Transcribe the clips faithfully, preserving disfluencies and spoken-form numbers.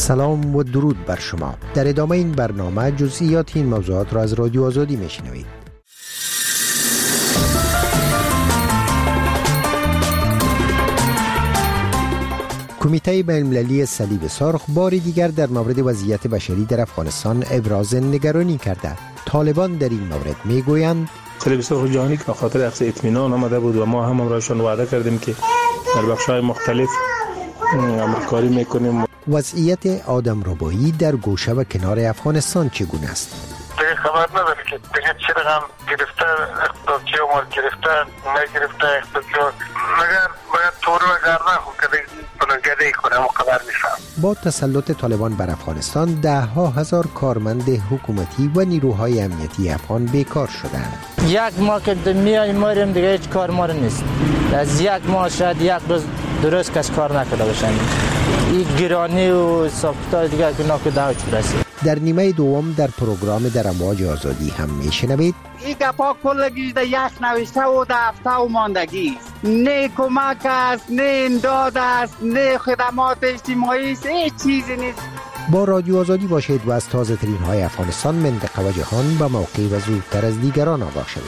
سلام و درود بر شما. در ادامه این برنامه جزئیات این موضوعات را از رادیو آزادی میشنوید. کمیته بین‌المللی صلیب سرخ بار دیگر در مورد وضعیت بشری در افغانستان ابراز نگرانی کرده. طالبان در این مورد میگویند صلیب سرخ جهانی که به خاطر اخذ اطمینان آمده بود و ما هم امرایشان وعده کردیم که در بخش‌های مختلف همکاری میکنیم. وضعیت آدمربایی در گوشه و کنار افغانستان چگونه است؟ دیگه خبر نداره که دیگه چه رقم گرفته، اقتصادی عمر گرفته، نگرفته اقتصادی، مگر باید طوری و گرده خود که بلنگده کنه و خبر نیستم. با تسلط طالبان بر افغانستان ده ها هزار کارمند حکومتی و نیروهای امنیتی افغان بیکار شدند. یک ماه که میایم ماریم دیگه هیچ کار ما نیست. از یک ماه شاید یک روز درست کس کار نکرده باشن. این گرانی و ساختار دیگه که ناکو داوچ برسید. در نیمه دوم در پروگرام در امواج آزادی هم میشنوید این گپا کلگیش در یک نوشته و در هفته و ماندگی است. نه کمک است، نه امداد است، نه خدمات اجتماعی است، هیچ چیزی نیست. با رادیو آزادی باشید و از تازه ترین های افغانستان، منطقه و جهان به موقع و زودتر از دیگران آگاه شوید.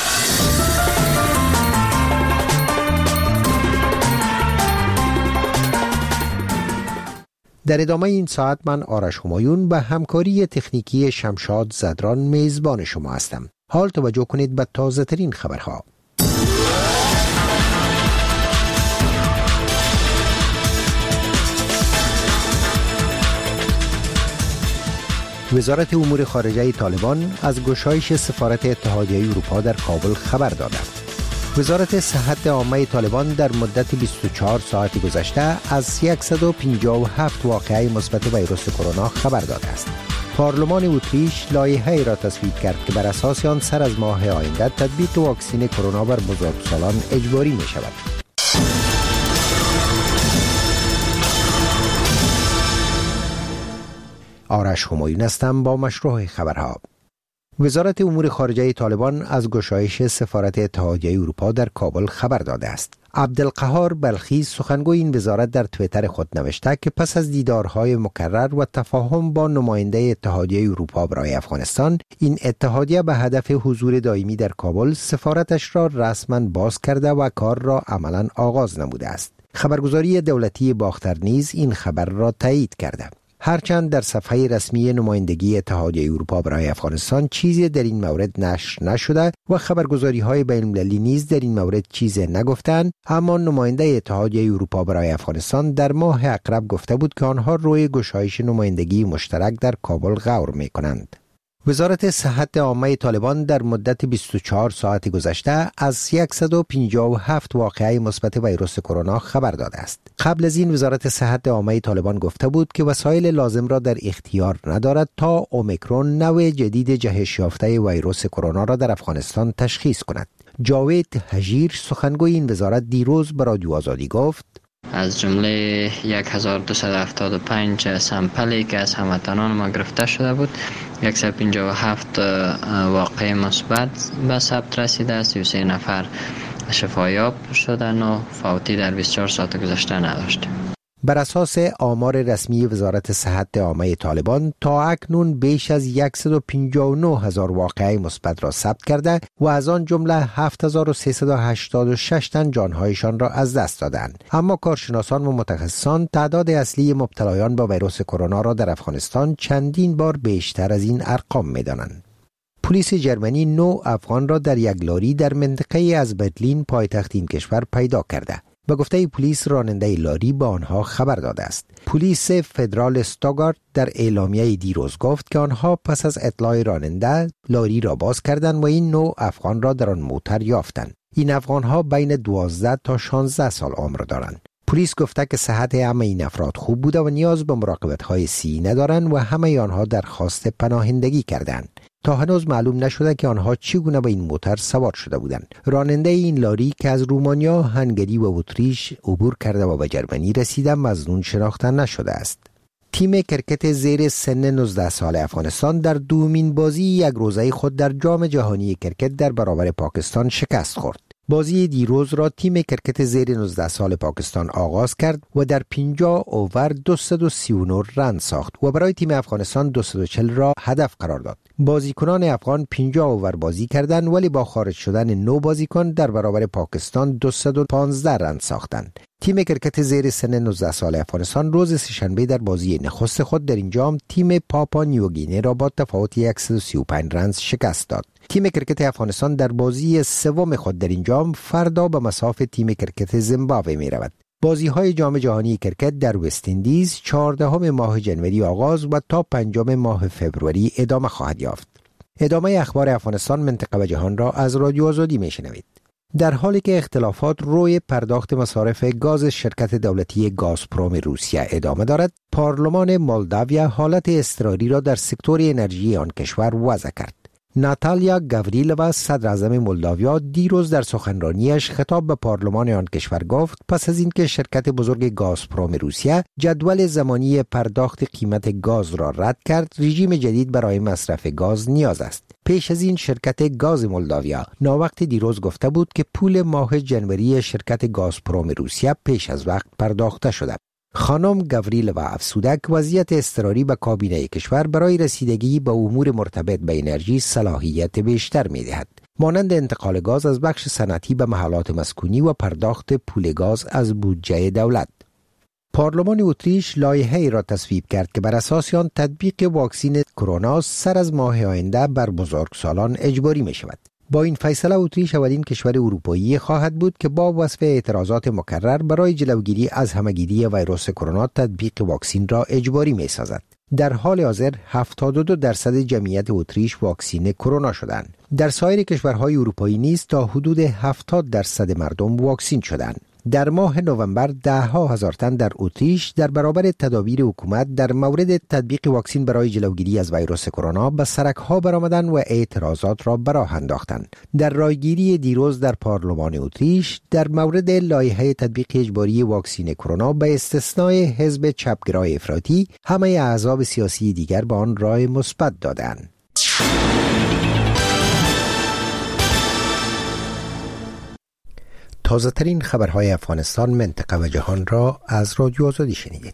در ادامه این ساعت من آرش همایون به همکاری تکنیکی شمشاد زدران میزبان شما هستم. حال توجه کنید به تازه ترین خبرها. وزارت امور خارجه طالبان از گشایش سفارت اتحادیه اروپا در کابل خبر داده. وزارت صحت عامه طالبان در مدت بیست و چهار ساعت گذشته از صد و پنجاه و هفت واقعه مثبت ویروس کرونا خبر داده است. پارلمان اتریش لایحه‌ای را تصویب کرد که بر اساس آن سر از ماه آینده تطبیق واکسن کرونا بر بزرگسالان اجباری می شود. آرش همایون هستم با مشروع خبرها. وزارت امور خارجه طالبان از گشایش سفارت اتحادیه اروپا در کابل خبر داده است. عبدالقهار بلخی سخنگوی این وزارت در توییتر خود نوشته که پس از دیدارهای مکرر و تفاهم با نماینده اتحادیه اروپا برای افغانستان، این اتحادیه به هدف حضور دائمی در کابل سفارتش را رسما باز کرده و کار را عملا آغاز نموده است. خبرگزاری دولتی باختر نیز این خبر را تایید کرده. هرچند در صفحه رسمی نمایندگی اتحادیه اروپا برای افغانستان چیزی در این مورد نشر نشده و خبرگزاری‌های بین‌المللی نیز در این مورد چیزی نگفتند، اما نماینده اتحادیه اروپا برای افغانستان در ماه اقرب گفته بود که آنها روی گشایش نمایندگی مشترک در کابل غور می‌کنند. وزارت صحت عامه طالبان در مدت بیست و چهار ساعت گذشته از صد و پنجاه و هفت واقعه مثبت ویروس کرونا خبر داده است. قبل از این وزارت صحت عامه طالبان گفته بود که وسایل لازم را در اختیار ندارد تا اومیکرون نوع جدید جهش یافته ویروس کرونا را در افغانستان تشخیص کند. جاوید هجیر سخنگوی این وزارت دیروز به رادیو آزادی گفت از جمله هزار و دویست و هفتاد و پنج سامپلی که از هموطنان ما گرفته شده بود، صد و پنجاه و هفت واقعه مثبت به ثبت رسیده است. سی و سه نفر شفایاب شدن و فوتی در بیست و چهار ساعت گذشته نداشتیم. بر اساس آمار رسمی وزارت صحت عامه طالبان تا اکنون بیش از صد و پنجاه و نه هزار واقعه مثبت را ثبت کرده و از آن جمله هفت هزار و سیصد و هشتاد و شش تن جانهایشان را از دست دادند. اما کارشناسان و متخصصان تعداد اصلی مبتلایان با ویروس کرونا را در افغانستان چندین بار بیشتر از این ارقام می‌دانند. پلیس جرمنی نو افغان را در یک لاری در منطقه از برلین پایتخت این کشور پیدا کرده. به گفته پلیس راننده لاری با آنها خبر داده است. پلیس فدرال استوگارت در اعلامیه دیروز گفت که آنها پس از اطلاع راننده لاری را باز کردند و این نوع افغان را در آن موتر یافتند. این افغانها بین دوازده تا شانزده سال عمر دارند. پلیس گفته که صحت همه این افراد خوب بوده و نیاز به مراقبت‌های صحی ندارند و همه آنها درخواست پناهندگی کردند. تا هنوز معلوم نشده که آنها چگونه به این موتر سوار شده بودند. راننده این لاری که از رومانیا، هنگری و اتریش عبور کرده و به جرمنی رسیده مظنون شناخته نشده است. تیم کرکت زیر سن نوزده سال افغانستان در دومین بازی یک روزه خود در جام جهانی کرکت در برابر پاکستان شکست خورد. بازی دیروز را تیم کرکت زیر نوزده سال پاکستان آغاز کرد و در پنجاه اوور دویست و سی و نه رن ساخت و برای تیم افغانستان دویست و چهل را هدف قرار داد. بازیکنان افغان پنجاه اوور بازی کردند ولی با خارج شدن نو بازیکن در برابر پاکستان دویست و پانزده رن ساختند. تیم کرکت زیر سن نوزده سال افغانستان روز سه‌شنبه در بازی نخست خود در این جام تیم پاپا نیوگینه را با تفاوت صد و سی و پنج رن شکست داد. تیم کرکت افغانستان در بازی سوم خود در این جام فردا به مصاف تیم کرکت زیمبابوه می رود. بازی های جام جهانی کرکت در وست اندیز چهاردهم ماه جنوری آغاز و تا پنجم ماه فوریه ادامه خواهد یافت. ادامه اخبار افغانستان، منطقه و جهان را از رادیو آزادی می شنوید. در حالی که اختلافات روی پرداخت مصارف گاز شرکت دولتی گازپروم روسیه ادامه دارد، پارلمان مولداویا حالت اضطراری را در سکتور انرژی آن کشور وضع کرد. ناتالیا گاوریلووا صدر اعظم مولداویا دیروز در سخنرانیش خطاب به پارلمان آن کشور گفت پس از اینکه شرکت بزرگ گازپروم روسیه جدول زمانی پرداخت قیمت گاز را رد کرد، رژیم جدید برای مصرف گاز نیاز است. پیش از این شرکت گاز مولداویا ناوقت دیروز گفته بود که پول ماه جنوری شرکت گازپروم روسیه پیش از وقت پرداخته شده. خانم گاوریلووا افزوده که وضعیت اضطراری به کابینه کشور برای رسیدگی به امور مرتبط به انرژی صلاحیت بیشتر می‌دهد، مانند انتقال گاز از بخش صنعتی به محلات مسکونی و پرداخت پول گاز از بودجه دولت. پارلمان اتریش لایحه‌ای را تصویب کرد که بر اساس آن تطبیق واکسن کرونا سر از ماه آینده بر بزرگسالان اجباری می شود. با این فیصله اتریش اولین کشور اروپایی خواهد بود که با وصف اعتراضات مکرر برای جلوگیری از همه‌گیری ویروس کرونا تطبیق واکسن را اجباری می سازد. در حال حاضر هفتاد و دو درصد جمعیت اتریش واکسینه کرونا شدند. در سایر کشورهای اروپایی نیز تا حدود هفتاد درصد مردم واکسین شدند. در ماه نوامبر ده ها هزار تن در اتریش در برابر تدابیر حکومت در مورد تطبیق واکسن برای جلوگیری از ویروس کرونا به سرک‌ها برآمدند و اعتراضات را به راه انداختند. در رایگیری دیروز در پارلمان اتریش در مورد لایحه تطبیق اجباری واکسن کرونا به استثنای حزب چپگرای افراطی، همه احزاب سیاسی دیگر به آن رای مثبت دادند. تازه ترین خبرهای افغانستان، منطقه و جهان را از رادیو آزادی شنیدید.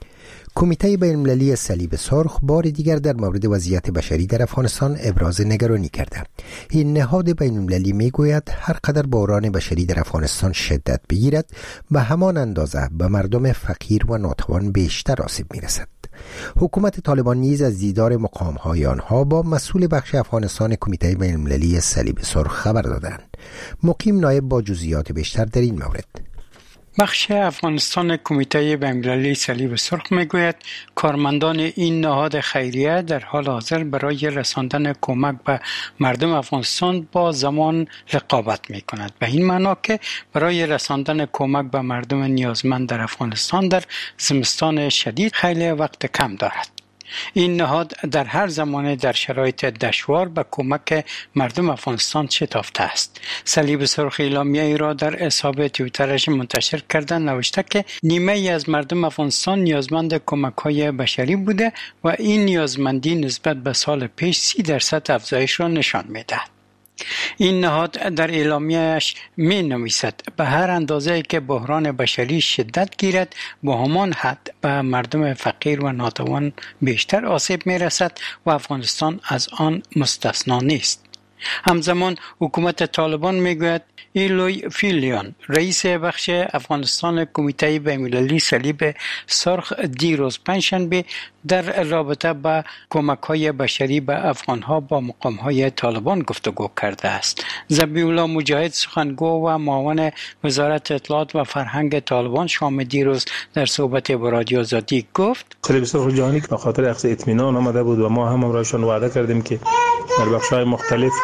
کمیته بین‌المللی صلیب سرخ بار دیگر در مورد وضعیت بشری در افغانستان ابراز نگرانی کرده. این نهاد بین‌المللی میگوید هر قدر بحران بشری در افغانستان شدت بگیرد به همان اندازه به مردم فقیر و ناتوان بیشتر آسیب میرسد. حکومت طالبان نیز از دیدار مقام‌های آنها با مسئول بخش افغانستان کمیته بین‌المللی صلیب سرخ خبر دادند. مقیم نایب با جزئیات بیشتر در این مورد. بخش افغانستان کمیته بین‌المللی صلیب سرخ میگوید کارمندان این نهاد خیریه در حال حاضر برای رساندن کمک به مردم افغانستان با زمان رقابت میکند، به این معنا که برای رساندن کمک به مردم نیازمند در افغانستان در زمستان شدید خیلی وقت کم دارد. این نهاد در هر زمانه در شرایط دشوار به کمک مردم افغانستان شتافته است. صلیب سرخ اعلامیه ای را در حساب توییترش منتشر کرده نوشته که نیمه ای از مردم افغانستان نیازمند کمک‌های بشری بوده و این نیازمندی نسبت به سال پیش سی درصد افزایش را نشان می‌دهد. این نهاد در اعلامیه‌اش می نویسد به هر اندازه که بحران بشری شدت گیرد به همان حد به مردم فقیر و ناتوان بیشتر آسیب می رسد و افغانستان از آن مستثنا نیست. همزمان حکومت طالبان میگوید ایلوی فیلیون رئیس بخش افغانستان کمیته بین‌المللی صلیب سرخ دیروز پنجشنبه در رابطه با کمک‌های بشری به افغان‌ها با مقام‌های طالبان گفتگو کرده است. ذبیح الله مجاهد سخنگو و معاون وزارت اطلاعات و فرهنگ طالبان شام دیروز در صحبت با رادیو آزادی گفت صلیب سرخ جهانی به خاطر اخذ اطمینان آمده بود و ما هم همراهشان وعده کردیم که در بخش‌های مختلف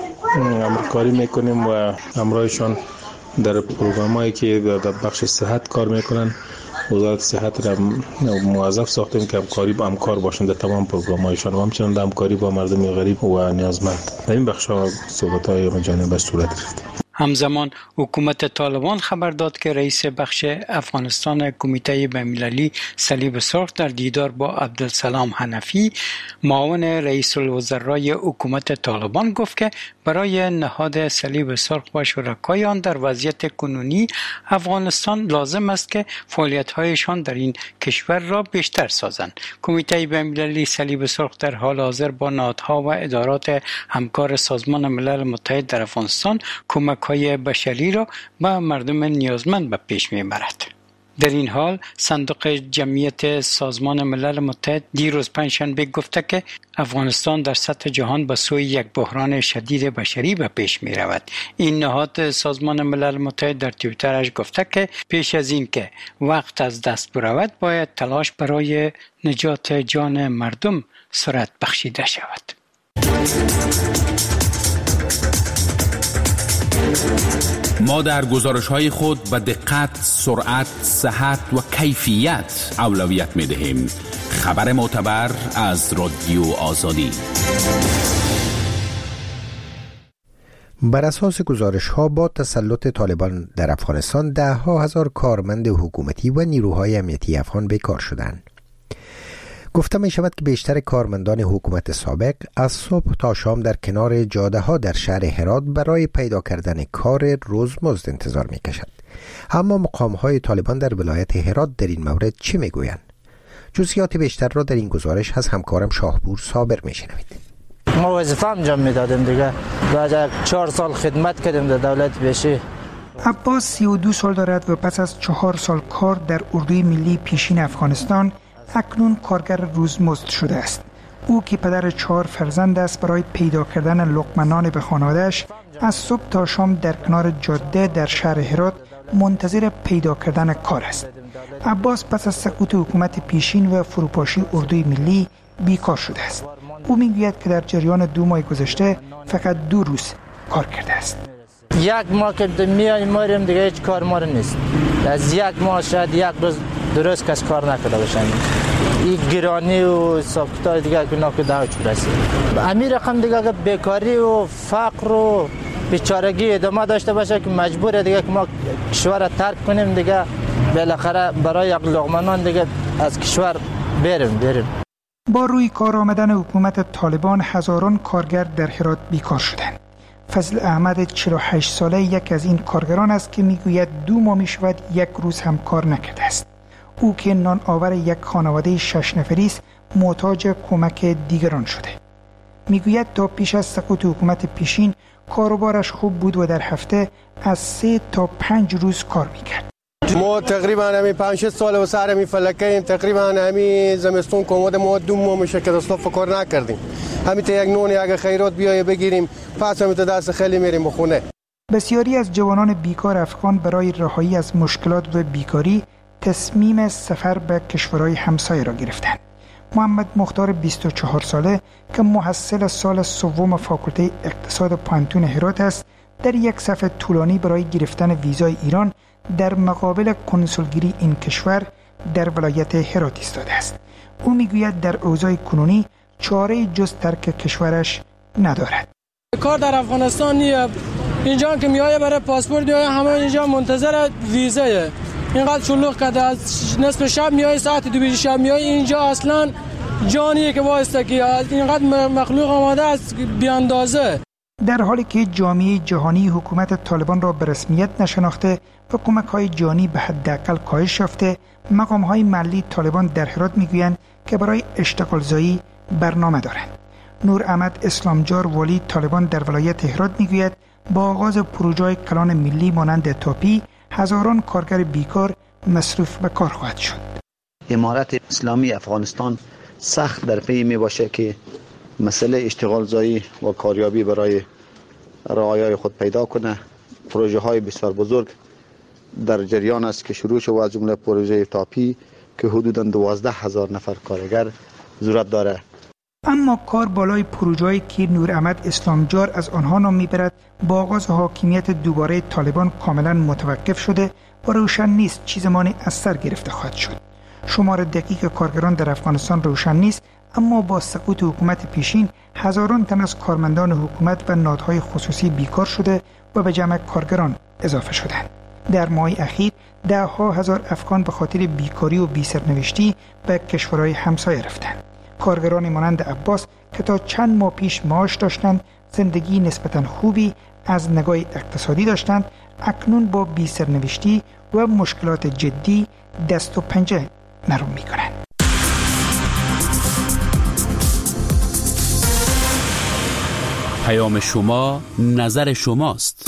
همکاری میکنیم و همراهشان در پروگرامایی که در بخش صحت کار میکنن. وزارت صحت را موظف ساختیم که همکاری با همکار باشند در تمام پروگرامایشان و همچنین همکاری با مردم غریب و نیازمند. در این بخش‌ها صحبت‌های مجانبه صورت گرفت. همزمان حکومت طالبان خبر داد که رئیس بخش افغانستان کمیته بین‌المللی صلیب سرخ در دیدار با عبدالسلام حنفی معاون رئیس الوزرای حکومت طالبان گفت که برای نهاد صلیب سرخ و شرکای آن در وضعیت کنونی افغانستان لازم است که فعالیت‌هایشان در این کشور را بیشتر سازند. کمیته بین‌المللی صلیب سرخ در حال حاضر با نهادها و ادارات همکار سازمان ملل متحد در افغانستان کمک‌های بشری را به مردم نیازمند به پیش می‌برد. در این حال صندوق جمعیت سازمان ملل متحد دیروز پنجشنبه گفته که افغانستان در سطح جهان به سوی یک بحران شدید بشری به پیش می رود. این نهاد سازمان ملل متحد در توییترش گفته که پیش از این که وقت از دست برود باید تلاش برای نجات جان مردم صورت بخشیده شود. ما در گزارش‌های خود به دقت، سرعت، صحت و کیفیت اولویت می‌دهیم. خبر معتبر از رادیو آزادی. بر اساس گزارش‌ها با تسلط طالبان در افغانستان ده ها هزار کارمند حکومتی و نیروهای امنیتی افغان بیکار شدند. گفته می شود که بیشتر کارمندان حکومت سابق از صبح تا شام در کنار جاده ها در شهر هرات برای پیدا کردن کار روزمزد انتظار می کشد. اما مقام های طالبان در ولایت هرات در این مورد چی می گویند؟ جزئیات بیشتر را در این گزارش از همکارم شاهپور صابر می شنوید. ما وظیفه انجام می دادیم دیگه. بعد چهار سال خدمت کردیم در دولت بشی. عباس سی و دو سال دارد و پس از چهار سال کار در اردوی ملی پیشین افغانستان اکنون کارگر روزمزد شده است. او که پدر چهار فرزند است برای پیدا کردن لقمه نان به خانواده‌اش از صبح تا شام در کنار جاده در شهر هرات منتظر پیدا کردن کار است. عباس پس از سقوط حکومت پیشین و فروپاشی اردوی ملی بیکار شده است. او میگوید که در جریان دو ماه گذشته فقط دو روز کار کرده است. یک ماه که میایم ماریم دیگه هیچ کار مار نیست. از یک ماه شاید یک روز درست کس کار نکرده باشن. این گرانی و ساکتای دیگه که ناکه دعوت برسید. امیر رقم دیگه که بیکاری و فقر و بیچارگی ادامه داشته باشه که مجبوره دیگه که ما کشور را ترک کنیم دیگه بالاخره برای یک لقمه نان دیگه از کشور بریم بریم. با روی کار آمدن حکومت طالبان هزاران کارگر در هرات بیکار شدند. فضل احمد چهل و هشت ساله یک از این کارگران است که میگوید دو ماه می شود یک روز هم کار نکرده است. او که نان آور یک خانواده شش نفری است محتاج کمک دیگران شده. میگوید تا پیش از سقوط حکومت پیشین کاروبارش خوب بود و در هفته از سه تا پنج روز کار میکرد. ما تقریبا همین پنج شش سال و سر همین فلکه تقریبا همین زمستون کمد ما دو ماه میشه که اصلا فکر نکردیم. همین تا یک نون اگه خیرات بیایه بگیریم پس همین تا دست خیلی میریم بخونه. بسیاری از جوانان بیکار افغان برای رهایی از مشکلات و بیکاری تصمیم سفر به کشورهای همسایه را گرفتند. محمد مختار بیست و چهار ساله که محصل سال سوم فاکولته اقتصاد پانتون هرات است در یک صف طولانی برای گرفتن ویزای ایران در مقابل کنسولگری این کشور در ولایت هرات ایستاده است. او میگوید در اوضاع کنونی چاره جز ترک کشورش ندارد. کار در افغانستان نیه. اینجا که میایه برای پاسپورت میایه همه اینجا منتظر ویزایه. اینقدر شلوغ کرده از نصف شب میایه ساعت دو بیش شب میایه اینجا اصلا جانیه که واسطه که اینقدر مخلوق آماده است بی اندازه. در حالی که جامعه جهانی حکومت طالبان را به رسمیت نشناخته و کمک‌های جانی به حداقل کاهش یافته، مقام‌های محلی طالبان در هرات میگویند که برای اشتغالزایی برنامه دارند. نور احمد اسلامجار والی طالبان در ولایت هرات میگوید با آغاز پروژه‌های کلان ملی مانند تاپی هزاران کارگر بیکار مصروف به کار خواهد شد. امارت اسلامی افغانستان سخت در پی می باشه که مسئله اشتغالزایی و کاریابی برای رعایای خود پیدا کنه. پروژه های بسیار بزرگ در جریان است که شروع شد، از جمله پروژه تاپی که حدوداً دوازده هزار نفر کارگر ضرورت داره. اما کار بالای پروژه‌ای که نور احمد اسلامجار از آنها نام میبرد با آغاز حاکمیت دوباره طالبان کاملا متوقف شده و روشن نیست چه زمانی از سر گرفته خواهد شد. شمار دقیق کارگران در افغانستان روشن نیست، اما با سقوط حکومت پیشین هزاران تن از کارمندان حکومت و نهادهای خصوصی بیکار شده و به جمع کارگران اضافه شدند. در ماه اخیر ده ها هزار افغان به خاطر بیکاری و بی‌سرنوشتی به کشورهای همسایه رفتند. کارگران مانند عباس که تا چند ماه پیش معاش داشتند زندگی نسبتاً خوبی از نگاه اقتصادی داشتند، اکنون با بی سرنوشتی و مشکلات جدی دست و پنجه نرم می کنند. پیام شما، نظر شماست.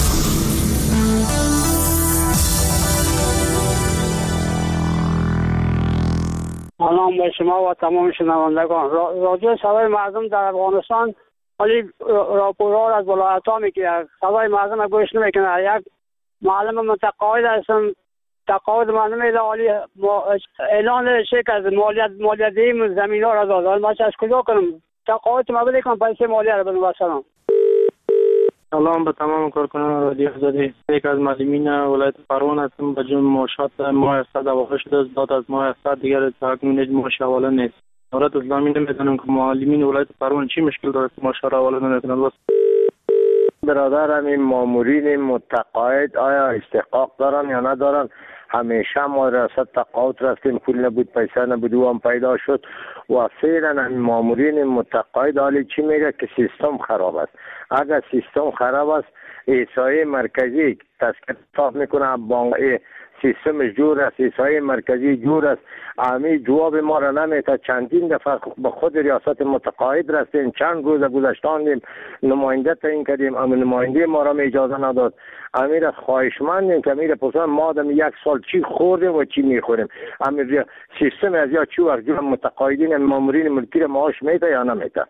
سلام به شما و تمام شنوندگان. رادیو صدای مردم در افغانستان ولی راپورها از ولایت‌ها میگیره، صدای مردم را گوش نمیکنه. یک معلم متقاعد هستم، تقاعد مردم ولی اعلان شرکت از مالیات مالیاتی زمین‌ها را داد. من از کجا کنم؟ تقاعد ما بده کنم پیسه مالیات را بدم. سلام. سلام به تمام کارکنان رادیو آزادی. یک از معلمین ولایت پروان هستم. به جون معاشات ماه هفتصد واقع شده است. داد از ماه هفتصد دیگر تاکنون هیچ معاش حواله نیست. دولت اسلامی نمیدونم که معلمین ولایت پروان چی مشکل داره که معاش را حواله نمیکنند. برادرم این مامورین متقاعد آیا استحقاق دارن یا ندارن؟ همیشه ما ریاست تقاعد رفتیم، پول نبود، پیسه نبود، و هم پیدا شد و فعلا این مامورین متقاعد حالی چی میگه که سیستم خراب است. اگر سیستم خراب است، احصایه مرکزی تسکیه میکنه، بانک سیستمش جور است، احصایه مرکزی جور است، امی جواب ما را نمیده. چندین دفعه به خود ریاست متقاعد رفتیم، چند روز گذشتاندیم، نماینده تعیین کردیم، اما نماینده ما را اجازه نداد. امیر خواهشمندیم که امیر پسر ما دم یک سال چی خوردیم و چی میخوریم. امیر سیستم از یا چی وقت جور متقاعدین مامورین ملکی را معاش میده یا نمیده.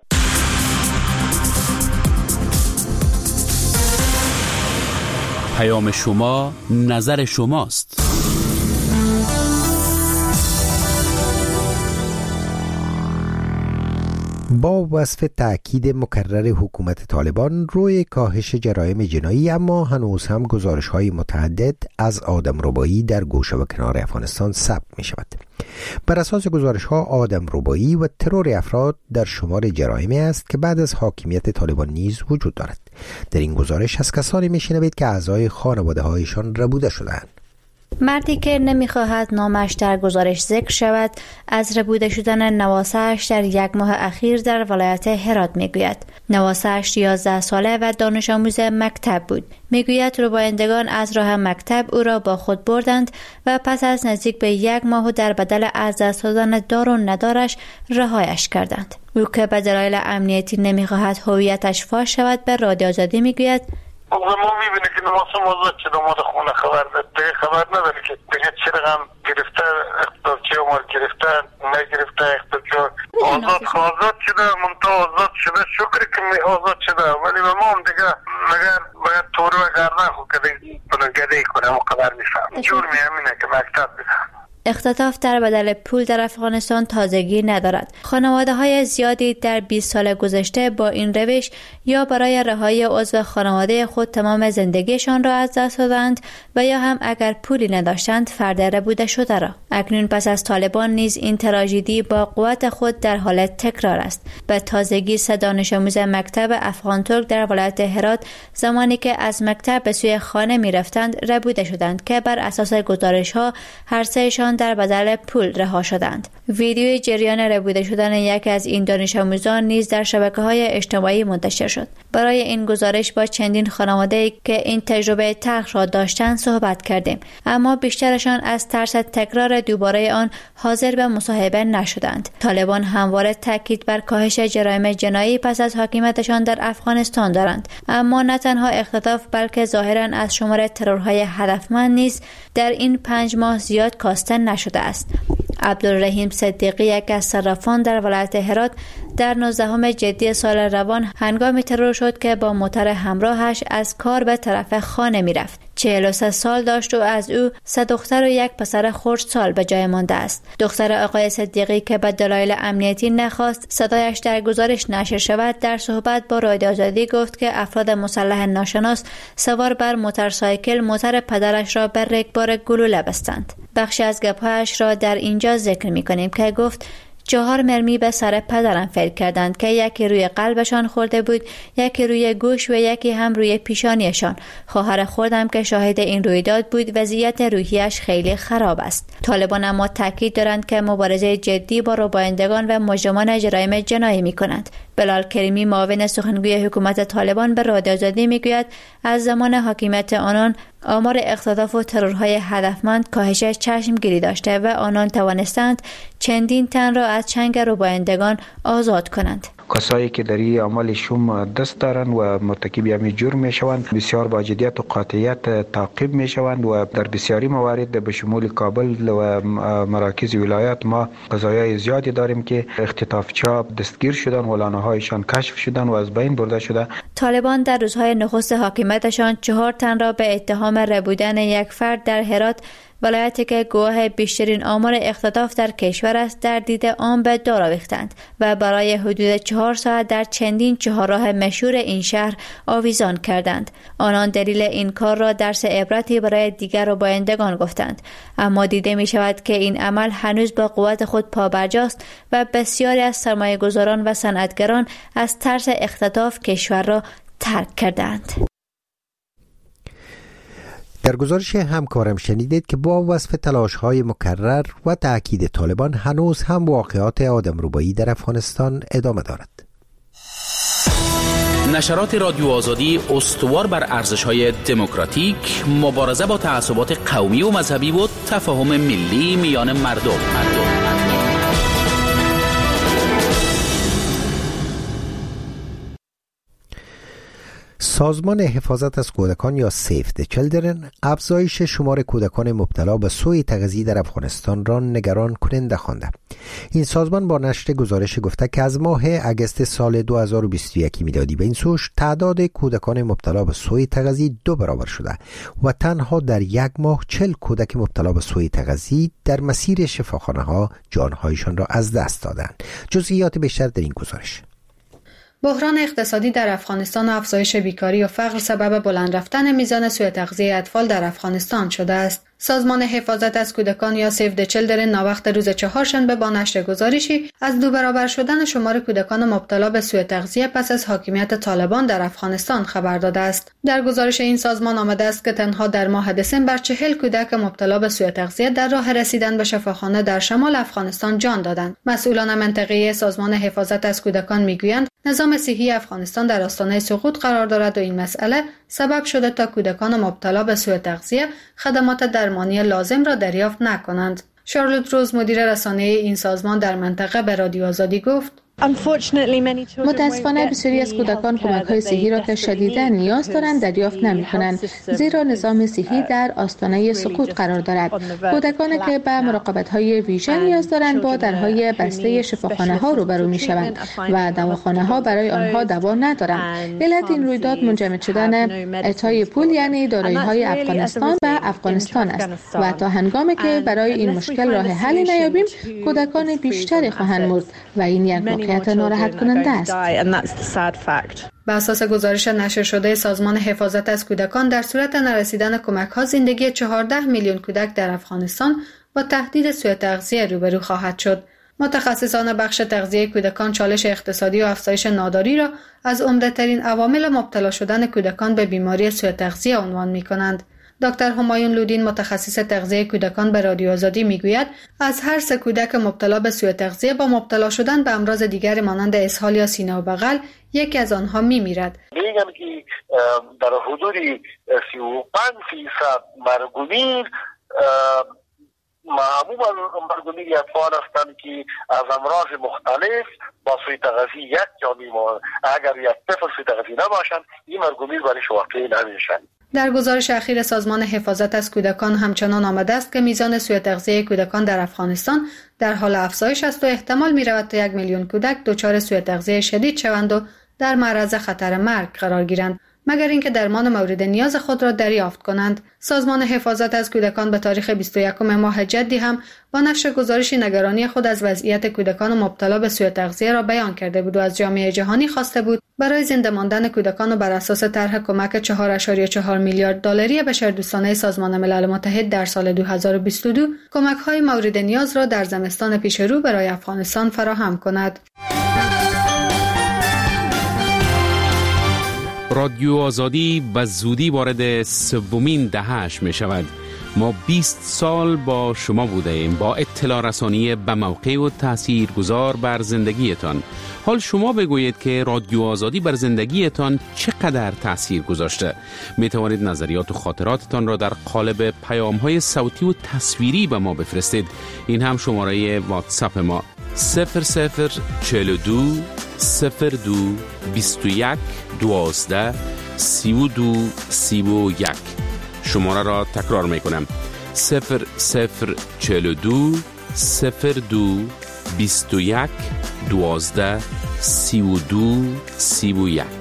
پیام شما، نظر شماست. با وصف تأکید مکرر حکومت طالبان روی کاهش جرایم جنایی، اما هنوز هم گزارش‌های متعدد از آدمربایی در گوشه و کنار افغانستان ثبت می‌شود. بر اساس گزارش‌ها، آدمربایی و ترور افراد در شمار جرایمی است که بعد از حاکمیت طالبان نیز وجود دارد. در این گزارش از کسانی می‌شنوید که اعضای خانواده‌هایشان ربوده شده‌اند. مردی که نمیخواهد نامش در گزارش ذکر شود، از ربوده شدن نواسه‌اش در یک ماه اخیر در ولایت هرات میگوید. نواسه‌اش یازده ساله و دانش آموز مکتب بود. میگوید ربایندگان از راه مکتب او را با خود بردند و پس از نزدیک به یک ماه در بدل از دست دادن دار و ندارش رهایش کردند. او که به دلایل امنیتی نمیخواهد هویتش فاش شود به رادیو آزادی میگوید ما میبینه که نماسه موضوع چه داماد خونه خبر دیگه خبر نداره که دیگه چه رقم گرفته، اقتدارچی عمر گرفته، نگرفته، اقتدار آزاد آزاد شده، منطقه آزاد شده، شکر که می آزاد شده. ولی به ما هم دیگه مگر باید طوری و گردن خود که دیگه گده کنه و خبر میفهم. جور می همینه که مکتب بزن. اختطاف در بدل پول در افغانستان تازگی ندارد. خانواده های زیادی در بیست سال گذشته با این روش یا برای رهایی عضو خانواده خود تمام زندگیشان را از دست دادند و یا هم اگر پولی نداشتند فرد ربوده شده را. اکنون پس از طالبان نیز این تراژدی با قوت خود در حال تکرار است. به تازگی سه دانش آموز مکتب افغان ترک در ولایت هرات زمانی که از مکتب به سوی خانه می رفتند ربوده شدند که بر اساس گزارش ها هر سهشان در بدل پول رها شدند. ویدیوی جریان ربوده شدن یکی از این دانش آموزان نیز در شبکه‌های اجتماعی منتشر شد. برای این گزارش با چندین خانواده که این تجربه تلخ را داشتند صحبت کردیم، اما بیشترشان از ترس تکرار دوباره آن حاضر به مصاحبه نشدند. طالبان همواره تاکید بر کاهش جرایم جنایی پس از حاکمیتشان در افغانستان دارند، اما نه تنها اختطاف بلکه ظاهراً از شمار ترورهای هدفمند نیز در این پنج ماه زیاد کاسته نشده است. عبدالرحیم صدیقی، یک از صرافان در ولایت هرات، در نوزدهم جدی سال روان هنگامی ترور شد که با موتر همراهش از کار به طرف خانه می رفت. چهل و سه سال داشت و از او سه دختر و یک پسر خردسال به جای مانده است. دختر آقای صدیقی که به دلایل امنیتی نخواست صدایش در گزارش نشر شود، در صحبت با رادیو آزادی گفت که افراد مسلح ناشناس سوار بر موتورسایکل موتر پدرش را بر رگبار گلوله بستند. بخشی از گپ‌هایش را در اینجا ذکر می‌کنیم که گفت چهار مرمی به سر پدرم فعل کردند که یکی روی قلبشان خورده بود، یکی روی گوش و یکی هم روی پیشانیشان. خواهر خودم که شاهد این رویداد بود وضعیت روحیش خیلی خراب است. طالبان اما تاکید دارند که مبارزه جدی با ربایندگان و مجرمان جرایم جنایی می‌کنند. بلال کریمی معاون سخنگوی حکومت طالبان به رادیو آزادی میگوید از زمان حاکمیت آنان آمار اختطاف و ترورهای هدفمند کاهش چشمگیری داشته و آنان توانستند چندین تن را از چنگ ربایندگان آزاد کنند. کسایی که در این عمل شوم دست دارند و مرتکب همین جرم میشوند بسیار با جدیت و قاطعیت تعقیب میشوند و در بسیاری موارد به شمول کابل و مراکز ولایت ما قضایای زیادی داریم که اختطافچی‌ها دستگیر شدن و لانه‌هایشان کشف شدن و از بین برده شده. طالبان در روزهای نخست حاکمیتشان چهار تن را به اتهام ربودن یک فرد در هرات، ولایتی که گواه بیشترین آمار اختطاف در کشور است، در دید عام به دار آویختند و برای حدود چهار ساعت در چندین چهارراه مشهور این شهر آویزان کردند. آنان دلیل این کار را درس عبرتی برای دیگر ربایندگان گفتند، اما دیده می شود که این عمل هنوز با قوت خود پابرجاست و بسیاری از سرمایه‌گذاران و صنعتگران از ترس اختطاف کشور را ترک کردند. در گزارش همکارم شنیدید که با وصف تلاش‌های مکرر و تأکید طالبان هنوز هم واقعات آدمربایی در افغانستان ادامه دارد. نشرات رادیو آزادی استوار بر ارزش‌های دموکراتیک، مبارزه با تعصبات قومی و مذهبی و تفاهم ملی میان مردم. مردم. سازمان حفاظت از کودکان یا سیو د چیلدرن افزایش شمار کودکان مبتلا به سوء تغذیه در افغانستان را نگران کننده خوانده. این سازمان با نشر گزارش گفته که از ماه اگست سال دو هزار و بیست و یک میلادی به این سو تعداد کودکان مبتلا به سوء تغذیه دو برابر شده و تنها در یک ماه چهل کودک مبتلا به سوء تغذیه در مسیر شفاخانه ها جانهایشان را از دست دادند. جزئیات بیشتر در این گزارش. بحران اقتصادی در افغانستان و افزایش بیکاری و فقر سبب بلند رفتن میزان سوء تغذیه اطفال در افغانستان شده است. سازمان حفاظت از کودکان یا سیو د چیلدرن ناوقت روز چهارشنبه با نشر گزارشی از دو برابر شدن شمار کودکان مبتلا به سوء تغذیه پس از حاکمیت طالبان در افغانستان خبر داده است. در گزارش این سازمان آمده است که تنها در ماه دسامبر چهل کودک مبتلا به سوء تغذیه در راه رسیدن به شفاخانه در شمال افغانستان جان دادند. مسئولان منطقه‌ای سازمان حفاظت از کودکان میگویند نظام صحی افغانستان در آستانه سقوط قرار دارد و این مسئله سبب شده تا کودکان مبتلا به سوء تغذیه خدمات درمانی لازم را دریافت نکنند. شارلوت روز مدیر رسانه‌ای این سازمان در منطقه به رادیو آزادی گفت: متاسفانه بسیاری از کودکان کمک‌های صحی را که شدیداً نیاز دارند دریافت نمی‌کنند، زیرا نظام صحی در آستانه سقوط قرار دارد. کودکانی که به مراقبت‌های ویژه نیاز دارند با درهای بسته شفاخانه‌ها روبرو می‌شوند و دواخانه‌ها برای آنها دوا ندارند. علت این رویداد منجمد شدن اعطای پول یعنی دارایی‌های افغانستان به افغانستان است و تا هنگامی که برای این مشکل راه حلی نیابیم کودکان بیشتری خواهند مرد و این یک واقعیت ناراحت کننده است. بر اساس گزارش نشر شده سازمان حفاظت از کودکان در صورت نرسیدن کمک‌ها زندگی چهارده میلیون کودک در افغانستان با تهدید سوء تغذیه روبرو خواهد شد. متخصصان بخش تغذیه کودکان چالش اقتصادی و افزایش ناداری را از عمده‌ترین عوامل مبتلا شدن کودکان به بیماری سوء تغذیه عنوان می‌کنند. دکتر همایون لودین متخصص تغذیه کودکان به رادیو آزادی میگوید از هر سه کودک مبتلا به سوء تغذیه با مبتلا شدن به امراض دیگر مانند اسهال یا سینه و بغل یکی از آنها میمیرد. میگم که در حدود سی و پنج فیصد مرگومیر معمولا مرگومیر اطفال هستند که از امراض مختلف با سوء تغذیه یک جا میمانند. اگر یک طفل سوء تغذیه نباشند این مرگومیر برایش واقع نمیشن. در گزارش اخیر سازمان حفاظت از کودکان همچنان آمده است که میزان سوء تغذیه کودکان در افغانستان در حال افزایش است و احتمال می‌رود تا یک میلیون کودک دچار سوء تغذیه شدید شوند و در معرض خطر مرگ قرار گیرند مگر اینکه درمان مورد نیاز خود را دریافت کنند. سازمان حفاظت از کودکان به تاریخ بیست و یکم ماه جدی هم با نشر گزارشی نگرانی خود از وضعیت کودکان مبتلا به سوء تغذیه را بیان کرده بود و از جامعه جهانی خواسته بود برای زنده ماندن کودکان و بر اساس طرح کمک چهار ممیز چهار میلیارد دلاری بشردوستانه سازمان ملل متحد در سال دو هزار و بیست و دو کمک‌های مورد نیاز را در زمستان پیش رو برای افغانستان فراهم کند. رادیو آزادی به زودی وارد سومین دهه‌اش می شود. ما بیست سال با شما بوده ایم، با اطلاع رسانی به موقع و تأثیر گذار بر زندگیتان. حال شما بگویید که رادیو آزادی بر زندگیتان چقدر تأثیر گذاشته. می توانید نظریات و خاطراتتان را در قالب پیام‌های صوتی و تصویری به ما بفرستید. این هم شماره واتساپ ما صفر صفر چهل و دو صفر دو بیست و یک دوازده سی و دو سی و یک. شماره را تکرار می کنم صفر صفر چهل و دو صفر دو بیست و یک دوازده سی و دو سی و یک.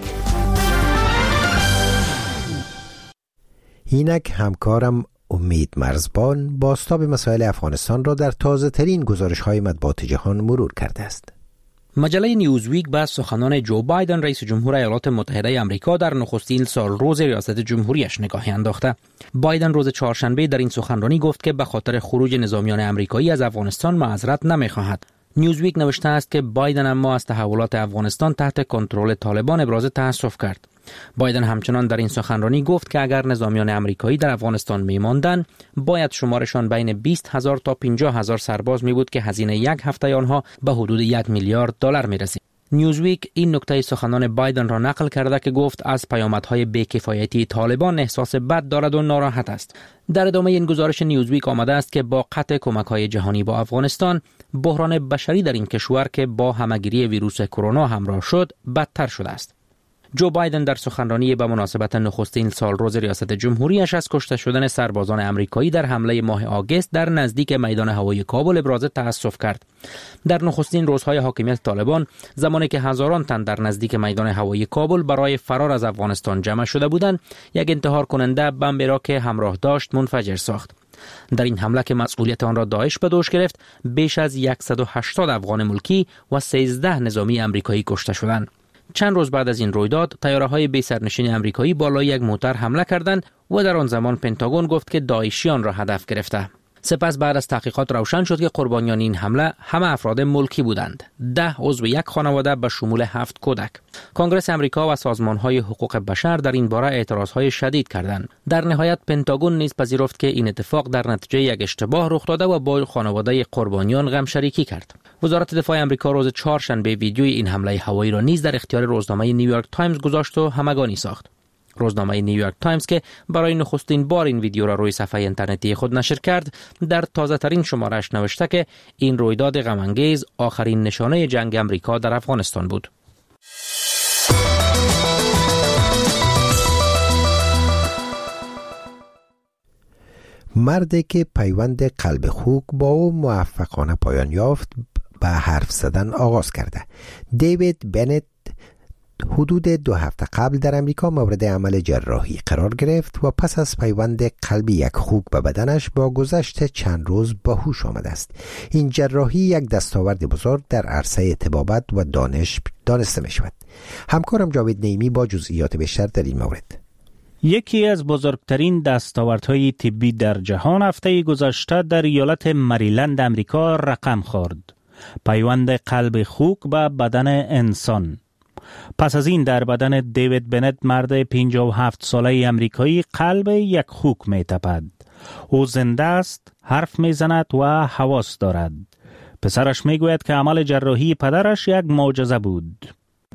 اینک همکارم امید مرزبان بازتاب مسائل افغانستان را در تازه ترین گزارش های مطبوعات جهان مرور کرده است. مجله نیوزویک به سخنان جو بایدن رئیس جمهور ایالات متحده آمریکا در نخستین سال روز ریاست جمهوریش نگاهی انداخته. بایدن روز چهارشنبه در این سخنرانی گفت که به خاطر خروج نظامیان آمریکایی از افغانستان معذرت نمی‌خواهد. نیوزویک نوشته است که بایدن اما از تحولات افغانستان تحت کنترل طالبان ابراز تأسف کرد. بایدن همچنان در این سخنرانی گفت که اگر نظامیان آمریکایی در افغانستان می‌ماندند، باید شمارشان بین بیست هزار تا پنجاه هزار سرباز می بود که هزینه یک هفته آنها به حدود یک میلیارد دلار می‌رسید. نیوزویک این نکته سخنان بایدن را نقل کرده که گفت از پیامدهای بی‌کفایتی طالبان احساس بد دارد و ناراحت است. در ادامه این گزارش نیوزویک آمده است که با قطع کمک‌های جهانی با افغانستان، بحران بشری در این کشور که با همه‌گیری ویروس کرونا همراه شد، بدتر شده است. جو بایدن در سخنرانی به مناسبت نخستین سال روز ریاست جمهوریش از کشته شدن سربازان آمریکایی در حمله ماه آگوست در نزدیک میدان هوایی کابل ابراز تأسف کرد. در نخستین روزهای حاکمیت طالبان، زمانی که هزاران تن در نزدیک میدان هوایی کابل برای فرار از افغانستان جمع شده بودند، یک انتحار کننده بمبی را که همراه داشت منفجر ساخت. در این حمله که مسئولیت آن را داعش به دوش گرفت، بیش از صد و هشتاد افغان ملکی و سیزده نظامی آمریکایی کشته شدند. چند روز بعد از این رویداد، طیاره‌های بی سرنشین آمریکایی بالای یک موتر حمله کردند و در آن زمان پنتاگون گفت که داعشیان را هدف گرفته. سپس بعد از تحقیقات روشن شد که قربانیان این حمله همه افراد ملکی بودند. ده عضو یک خانواده به شمول هفت کودک. کنگره آمریکا و سازمان‌های حقوق بشر در این باره اعتراضهای شدید کردند. در نهایت پنتاگون نیز پذیرفت که این اتفاق در نتیجه یک اشتباه رخ داده و با خانواده قربانیان غم شریکی کرد. وزارت دفاع آمریکا روز چهارشنبه ویدیوی این حمله هوایی را نیز در اختیار روزنامه نیویورک تایمز گذاشت و همگانی ساخت. روزنامه نیویورک تایمز که برای نخستین بار این ویدیو را روی صفحه اینترنتی خود نشر کرد، در تازه ترین شماره‌اش نوشته که این رویداد غم‌انگیز آخرین نشانه جنگ آمریکا در افغانستان بود. مردی که پیوند قلب خوک با او موفقانه پایان یافت به حرف زدن آغاز کرده. دیوید بنت حدود دو هفته قبل در امریکا مورد عمل جراحی قرار گرفت و پس از پیوند قلبی یک خوک به بدنش با گذشت چند روز به هوش آمده است. این جراحی یک دستاورد بزرگ در عرصه طبابت و دانش دانسته می شود. همکارم جاوید نیمی با جزئیات بیشتر در این مورد. یکی از بزرگترین دستاوردهای طبی در جهان هفته گذشته در ایالت مریلند امریکا رقم خورد. پیوند قلب خوک به بدن انسان. پس از این در بدن دیوید بنت مرد پنجاه و هفت ساله امریکایی قلب یک خوک می تپد. او زنده است، حرف می زند و حواس دارد. پسرش می گوید که عمل جراحی پدرش یک معجزه بود.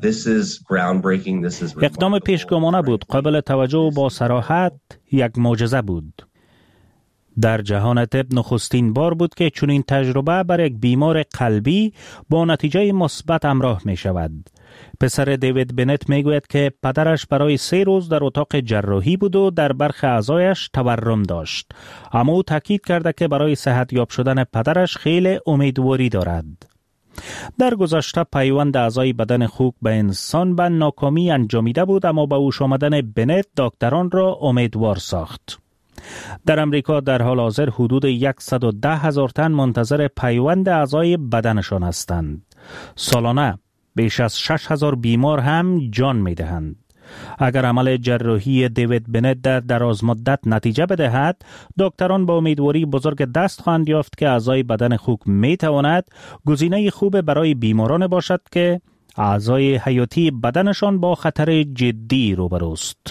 اقدام پیشگامانه بود، قابل توجه و با صراحت یک معجزه بود. در جهان طب نخستین بار بود که چنین تجربه بر یک بیمار قلبی با نتیجه مثبت همراه می شود. پسر دیوید بنت می گوید که پدرش برای سه روز در اتاق جراحی بود و در برخی اعضایش تورم داشت. اما او تاکید کرده که برای صحت یاب شدن پدرش خیلی امیدواری دارد. در گذشته پیوند اعضای بدن خوک به انسان به ناکامی انجامیده بود، اما به هوش آمدن بنت دکتران را امیدوار ساخت. در امریکا در حال حاضر حدود صد و ده هزار تن منتظر پیوند اعضای بدنشان هستند. سالانه بیش از شش هزار بیمار هم جان می دهند. اگر عمل جراحی دیوید بنت در دراز مدت نتیجه بدهد، دکتران با امیدواری بزرگ دست خواهند یافت که اعضای بدن خوک می تواند گزینه خوب برای بیماران باشد که اعضای حیاتی بدنشان با خطر جدی روبروست.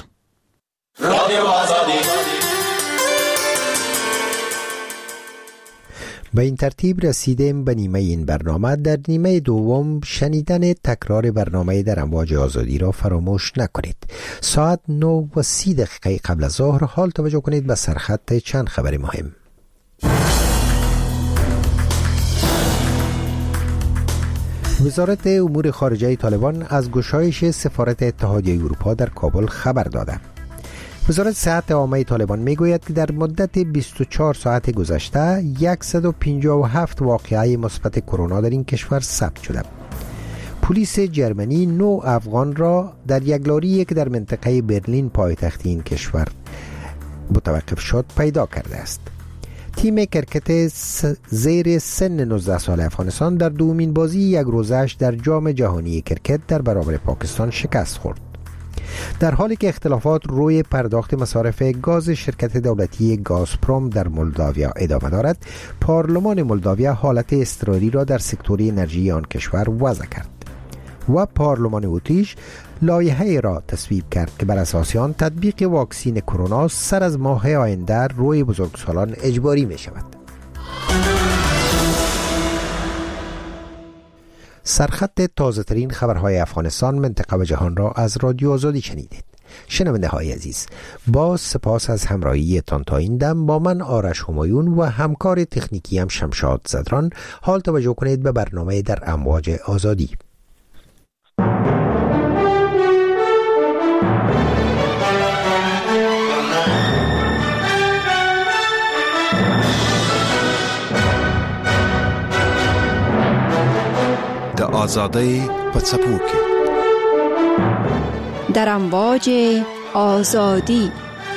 به این ترتیب رسیدیم به نیمه این برنامه. در نیمه دوم شنیدن تکرار برنامه در امواج آزادی را فراموش نکنید. ساعت نه و سی دقیقه قبل از ظهر حال توجه کنید به سرخط چند خبر مهم. وزارت امور خارجه طالبان از گشایش سفارت اتحادیه اروپا در کابل خبر داده. وزارت صحت عامه طالبان میگوید که در مدت بیست و چهار ساعت گذشته صد و پنجاه و هفت واقعه مثبت کرونا در این کشور ثبت شده. پلیس جرمنی نو افغان را در یک لاری که در منطقه برلین پایتخت این کشور متوقف شد پیدا کرده است. تیم کرکت زیر سن نوزده سال افغانستان در دومین بازی یک روزش در جام جهانی کرکت در برابر پاکستان شکست خورد. در حالی که اختلافات روی پرداخت مصارف گاز شرکت دولتی گازپروم در مولداویا ادامه دارد، پارلمان مولداویا حالت اضطراری را در سکتور انرژی آن کشور وضع کرد و پارلمان اتریش لایحه‌ای را تصویب کرد که بر اساس آن تطبیق واکسین کرونا سر از ماه آینده روی بزرگسالان اجباری می شود. سرخط تازه ترین خبرهای افغانستان، منطقه و جهان را از رادیو آزادی شنیدید. شنونده های عزیز، با سپاس از همراهی تان تا این دم با من آرش همایون و همکار تکنیکی هم شمشاد زدران. حال توجه کنید به برنامه در امواج آزادی. آزادی په څپو کې در امواج آزادی.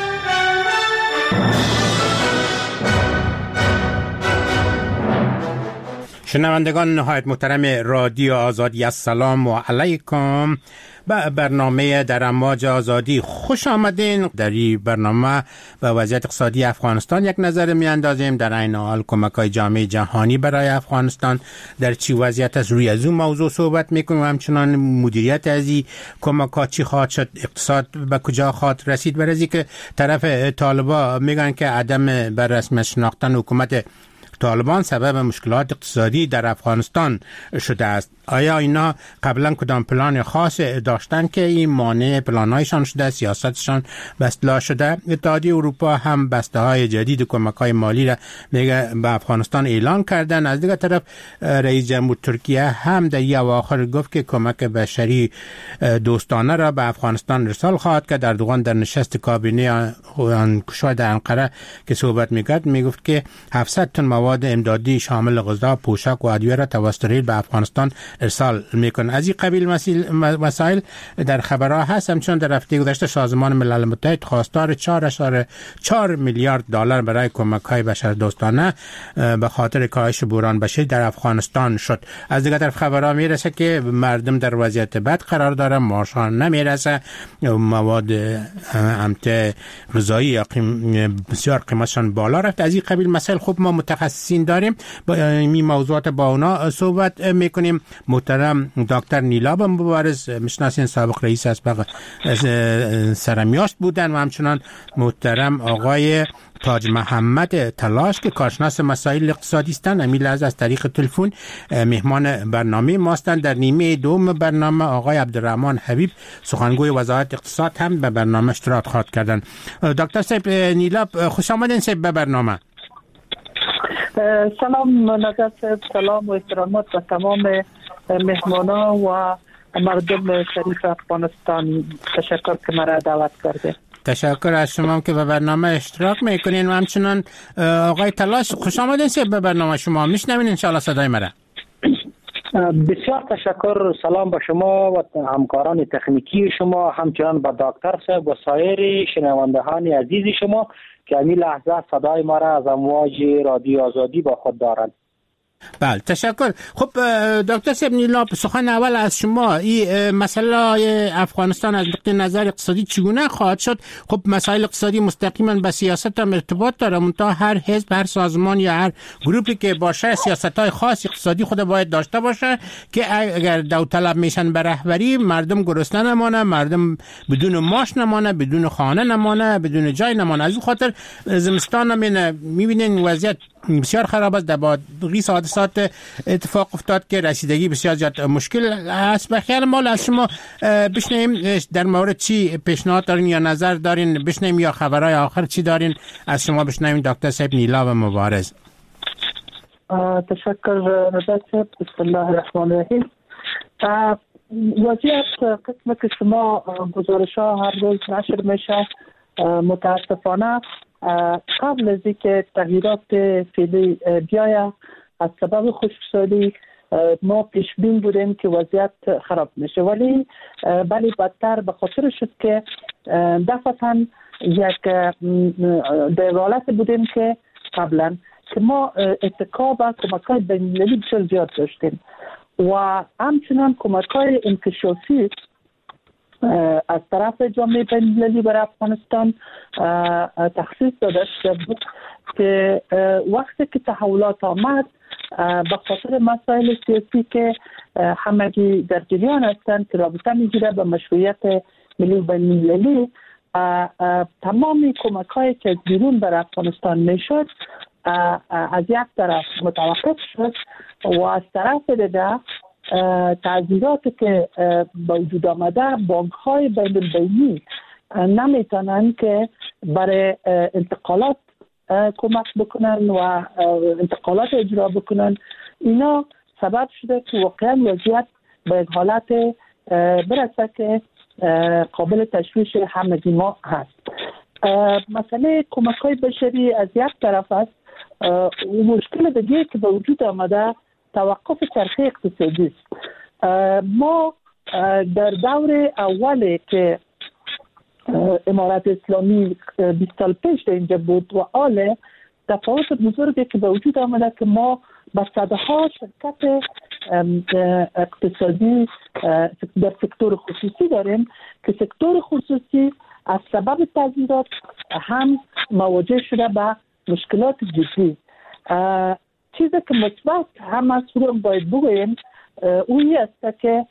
شنوندگان نهایت محترم رادیو آزادی، السلام و علیکم. به برنامه در امواج آزادی خوش آمدین. در این برنامه به وضعیت اقتصادی افغانستان یک نظر می اندازیم، در این حال کمک‌های جامعه جهانی برای افغانستان در چی وضعیت است، روی از اون موضوع صحبت میکنیم. همچنان مدیریت از این کمک‌ها چی خواهد شد، اقتصاد به کجا خواهد رسید. برای که طرف طالبا میگن که عدم بر رسمیت شناختن حکومت طالبان سبب مشکلات اقتصادی در افغانستان شده است. آیا اینا قبلا کدام پلان خاص داشتن که این مانع پلان‌هایشان شده، سیاستشان بسته شده؟ اتحادیه اروپا هم بسته های جدید کمک‌های مالی را میگه به افغانستان اعلان کردن. از دیگر طرف رئیس جمهور ترکیه هم در یک اواخر گفت که کمک بشری دوستانه را به افغانستان ارسال خواهد کرد. اردوغان در نشست کابینه کشور در انقره که صحبت میکرد میگفت که هفتصد تن مواد امدادی شامل غذا، پوشاک و ادویه را توسط ریل به افغانستان ارسال میکن. از این قبیل مسائل در خبرها هست. همچنان در هفته گذشته سازمان ملل متحد خواستار چهار اشاره چهار میلیارد دلار برای کمک‌های بشردوستانه به خاطر کاهش بحران بشری در افغانستان شد. از دیگر طرف خبرها میرسه که مردم در وضعیت بد قرار دارن، معاششان نمیرسه، مواد امته غذایی بسیار قیمتشان بالا رفت. از این قبیل مسائل خوب ما متخصصین داریم، با این موضوعات با اونا صحبت میکنیم. محترم دکتر نیلاب مبارز میشناسین، سابق رئیس اسبق سرمیاشت بودن، و همچنان محترم آقای تاج محمد تلاش که کارشناس مسائل اقتصادی هستند. امی لحظه از طریق تلفن مهمان برنامه ماستند. در نیمه دوم برنامه آقای عبدالرحمن حبیب سخنگوی وزارت اقتصاد هم به برنامه اشتراک خواهد کردند. دکتر صاحب نیلاب خوش آمدین صاحب به برنامه. سلام نجات صاحب، سلام و احترامات به تمام مهمانا و مردم شریف افغانستان. تشکر که مرا دعوت کرده. تشکر از شما که به برنامه اشتراک میکنین و همچنان آقای تلاش خوش آمدین صاحب به برنامه شما. میشنوین انشاءالله صدای مرا؟ بسیار تشکر. سلام به شما و همکاران تکنیکی شما، همچنان به دکتر صاحب و سایر شنوندگان عزیز شما که همین لحظه صدای ما را از امواج رادیو آزادی با خود دارند. بله تشکر. خب دکتر صاحب نیلا، سخن اول از شما، این مسئله افغانستان از نقطه نظر اقتصادی چگونه خواهد شد؟ خب مسائل اقتصادی مستقیما به سیاست هم ارتباط داره، منتها هر حزب، هر سازمان یا هر گروپی که باشه سیاست‌های خاص اقتصادی خود باید داشته باشه که اگر داوطلب میشن به رهبری، مردم گرسنه نمانه، مردم بدون معاش نمانه، بدون خانه نمانه، بدون جای نمانه. از این خاطر زمستان هم میبینین وضعیت بسیار خراب است. در باقی حادثات اتفاق افتاد که رسیدگی بسیار زیاد مشکل است. به خیال ما از شما بشنیم در مورد چی پیشنهاد دارین یا نظر دارین، بشنیم یا خبرهای آخر چی دارین از شما بشنیم. دکتر صاحب نیلا و مبارز. تشکر رضا صاحب. بسم الله الرحمن الرحیم. وضعیت قسم که شما گزارش ها هر روز نشر میشه، متاسفانه قبل از اینکه تغییرات فعلی بیاید از سبب خشکسالی ما پیش بین بودیم که وضعیت خراب میشه، ولی بلی بدتر به خاطر شد که دفعتاً یک در حالت بودیم که قبلا که ما اتکا به کمک‌های بین‌المللی بسیار زیاد داشتیم و همچنان کمک‌های انکشافی از طرف جامعه بین‌المللی برای افغانستان تخصیص داده شده بود که وقتی که تحولات آمد به خاطر مسائل سیاسی که همگی در جریان هستند که رابطه میگیره به مشروعیت ملی و بین‌المللی، تمامی کمک‌هایی که از بیرون برای افغانستان میشد از یک طرف متوقف شد و از طرف دیگر تعذیراتی که به وجود آمده بانک‌های بین البینی نمیتونن که برای انتقالات کمک بکنن و انتقالات اجرا بکنن. اینا سبب شده که واقعا وضعیت به یک حالت برسه که قابل تشویش همگی ما هست. مسئله کمک‌های بشری از یک طرف است. مشکل دیگه که به وجود آمده توقف چرخه اقتصادی است. ما در دور اولی که امارت اسلامی بیست سال پیش اینجا بود و حال تفاوت بزرگی که به وجود آمده که ما به صدها شرکت اقتصادی در سکتور خصوصی داریم که سکتور خصوصی از سبب تغییرات هم مواجه شده به مشکلات جدی. چیزی که مثبت هم از رو باید بگوییم اوی است که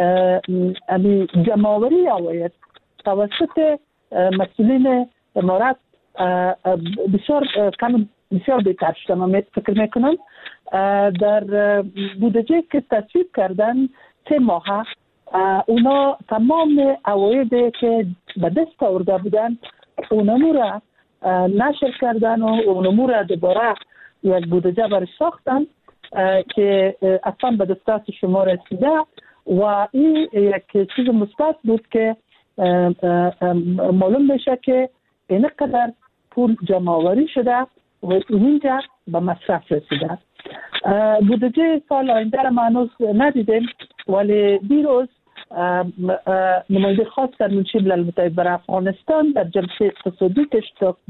جمع‌آوری اوایل توسط مسئولین امارات بسیار کم بسیار بهتر شده. من فکر میکنم در بودجه که تصویب کردن سه ماه اونا تمام اوایدی که به دست آورده بودن اونمو را نشر کردن و اونمو را دوباره یک بودجه برای ساختن که اصلا به دسترس شما رسیده و این یک چیز مثبت بود که معلوم میشه که اینقدر پول جمع آوری شده و اینجا به مصرف رسیده. بودجه سال آینده را هنوز ندیدیم، ولی دیروز نماینده خاص در منشی ملل متحد برای افغانستان در جلسه اقتصادی که اشتراک